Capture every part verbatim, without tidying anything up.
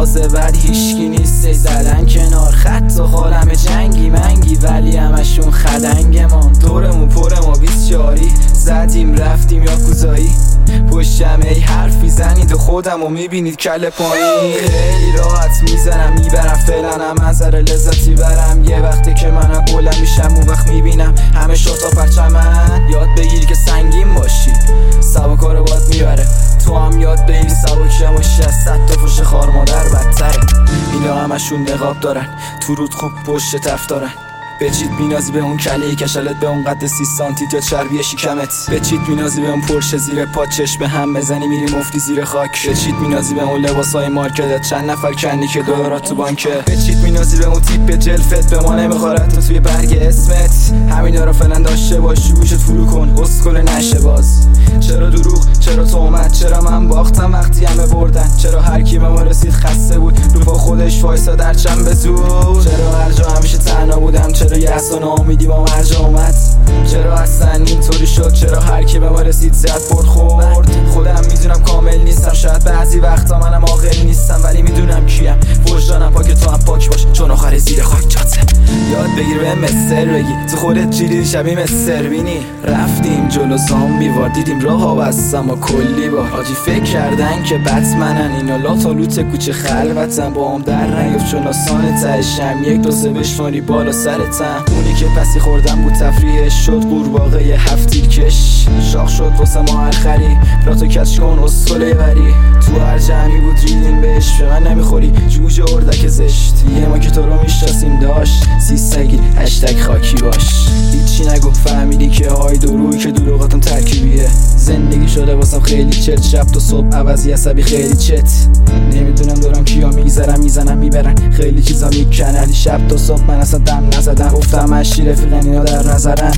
تازه ولی هیشکی نیست زدن کنار خط و خالم جنگی منگی ولی همشون خدنگ ما دورمون پر ما بیسچاری زدیم رفتیم یا کوزایی پشتم ای حرف میزنید و خودم رو میبینید کل پایین خیلی راحت میزنم میبرم فعلا هم منظر لذتی برم یه وقتی که منم بلند میشم اون وقت میبینم همه شتا پرچمن یاد بگیر که سنگین باشی سبکارو باد میبره تو هم یاد بگیر سبک باشی از صد تا فوش خار مادر بدتره اینا همشون نقاب دارن تو رود خوب پشت تف دارن بچید مینازی به اون کله کشلت به اون قد سی سانتیت یا چربی شکمت بچید مینازی به اون پرشه زیر پا چشم هم بزنی میری مفتی زیر خاک بچید مینازی به اون لباسای مارکت چند نفر کنی که دلارات تو بانکه بچید مینازی به اون تیپ جلفت به ما نمیخورد تو توی برگ اسمت همینا رو فعلا داشته باش گوشت فرو کن اسکل نشه باز چرا دروغ چرا تهمت چرا من باختم وقتی همه بردن چرا هر کی به ما رسید خسته بود رو پا خودش وایسا در چند به زور چرا هر جا همیشه تنها بودم چرا یأس و ناامیدی با مرج اومد چرا اصلا اینطوری شد چرا هر کی به ما رسید زد برد خورد خودم میدونم کامل نیستم شاید بعضی وقتا منم عاقل نیستم ولی میدونم کیم وجدانم پاک تو هم پاک باش چون آخر زیر خاک جاته یاد بگیر به مستر بگی تو خودت چیلی شبیه مستر بینی رفتیم جلو زامبی وار دیدیم راه ها بستم و کلی با حاجی فکر کردن که بتمنن اینا لاتالوت کوچه خلوتن با هم در نیفت چون آسان تهشم یک دو سه بشماری بالا سرتم اونی که پسی خوردم بود تفریحش شد قورباغه یه هفتیر کش شاخ شد واسه ما هر خری راتو کچ کن اسکله بری تو هر جمعی بود ریدیم بهش به من نمیخوری جوجه اردک زشت یه ما که تو رو میشناسیم داشت سیستگی هشتگ خاکی باش هیچی نگو فهمیدی که های دروی که دروغاتم ترکیبیه زندگی شده واسم خیلی چت شب تا صبح عوضی عصبی خیلی چت نمیدونم دارم کیا میگذرم میزنم میبرن خیلی چیزا میکنن شب تا صبح من اصلا دم نزدم گفتم من شیر رفیقن اینا در نظرن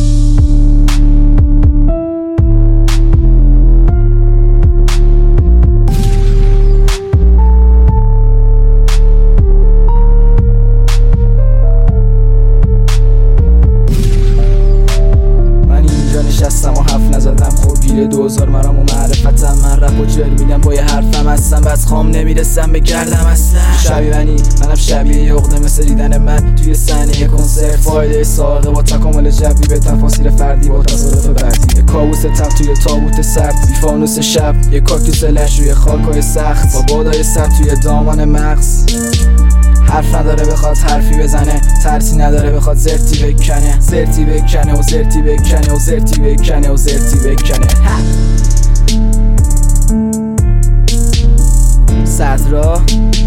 نشستم و حرف نزدم خب گیره دوزار مرام و معرفتم من رپ و جل میدم با یه حرفم هستم بس خام نمیرسم بگردم اصلا شبیه منی منم شبیه یه عقده مثل دیدن من توی صحنه کنسرت فایده ساقه با تکامل جوی به تفاصیل فردی با تصادف بردی یه کابوس تب توی تابوت سرد بی فانوس شب یه کاکتوس لش روی خاکای سخت با بادای سر توی دامان مغز حرف نداره بخواد حرفی بزنه ترسی نداره بخواد زرتی بکنه زرتی بکنه و زرتی بکنه و زرتی بکنه و زرتی بکنه صدرا